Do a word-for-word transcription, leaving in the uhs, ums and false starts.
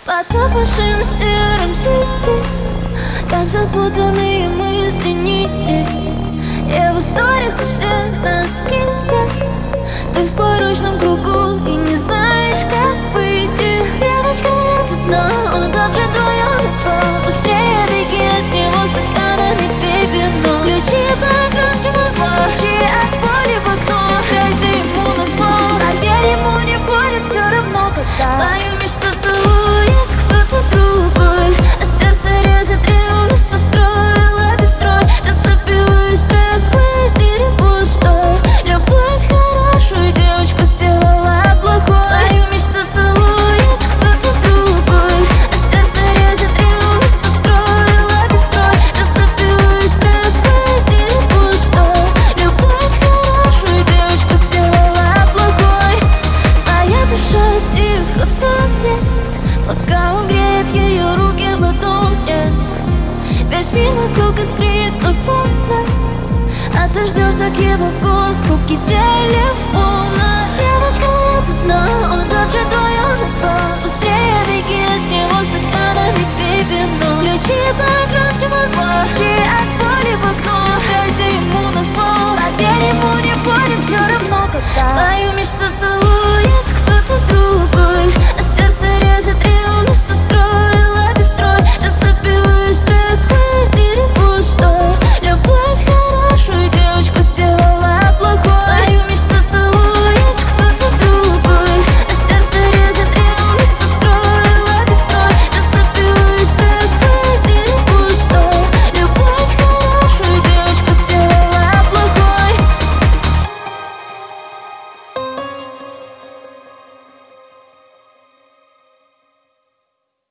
Потопавшим серым сети, как запутанные мысли нити. Я в истории совсем на скидке. Ты в порочном кругу и не знаешь, как выйти. Девочка, я тут, но удобже твое метро. Быстрее беги от него стаканами, бейби, но ключи покруче музла, ключи от боли в окно. Грязи ему на зло, поверь, ему не будет все равно, когда твою мечту целует кто-то другой, а сердце режет ревность, устроила бесстрой. Ты забиваешь стресс в квартире пустой. Любовь хорошую девочку сделала плохой. Твою мечту целует кто-то другой, а сердце режет ревность, устроила бесстрой. Ты забиваешь стресс в квартире пустой. Любовь хорошую девочку сделала плохой. Твоя душа тихо тонет, пока он греет ее руки в ладони. Весь мир вокруг искрится фоном, а ты ждешь так его голос в трубке телефона. Девочка, я тут, но удобже твое метро. Быстрее беги от него стаканами, бейби, но ключи покруче музла, ключи от боли в окно. Грязи ему на зло, поверь, ему не будет все равно, когда твою